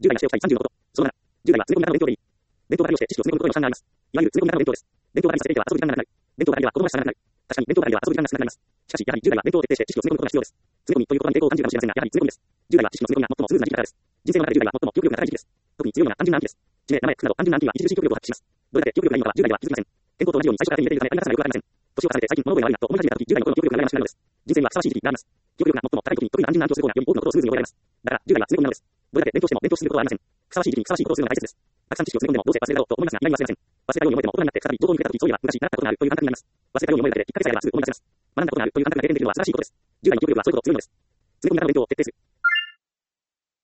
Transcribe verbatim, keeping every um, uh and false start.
じゅう代はしておきたいさんじゅうのこと。そのなな。じゅう代は詰め込み型の勉強でいい。伝統型利用して知識を詰め込むことにも負担があります。いわゆる詰め込み型の勉強です。伝統型にさせていては遊ぶ時間がなくなる。伝統型には子供らしさがなくなる。確かに伝統型には遊ぶ時間が少なくなります。しかし、やはりじゅう代は伝統を徹底して知識を詰め込むことが必要です。詰め込みという言葉に抵抗を感じるかもしれませんが、やはり詰め込みです。じゅう代は知識の詰め込みが最もスムーズな時期からです。人生の中でじゅう代は最も記憶力が高い時期です。特に強いのが単純な暗記です。地名、名前、区など単純な暗記は著しい記憶力を発揮します。どれだけ記憶力がいいのかはじゅう代では気づきません。健康と同じように最初から手に入れているため、ありがたさがよくわかりません。年を重ねて最近物覚えが悪いなと思い始めた時、じゅう代の頃の記憶力が羨ましくなるのです。人生にはふさわしい時期があります。記憶力が最も高い時に特に単純な暗記をする方がより多くのことをスムーズに覚えられます。だから、じゅう代は詰め込みなのです。どれだけ勉強しても勉強しすぎることはありません。ふさわしい時期にふさわしいことをするのが大切です。たくさん知識を詰め込んでもどうせ忘れるだろうと思いますが、意外に忘れません。忘れたように覚えても大人になって再び情報に触れた時、そういえば昔習ったことがあるという感覚になります。忘れたように覚えるだけできっかけさえあればすぐ思い出せます。学んだことがあるという感覚が経験できるのは素晴らしいことです。じゅう代の記憶力はそういうことを強いのです。詰め込み型の勉強を徹底する。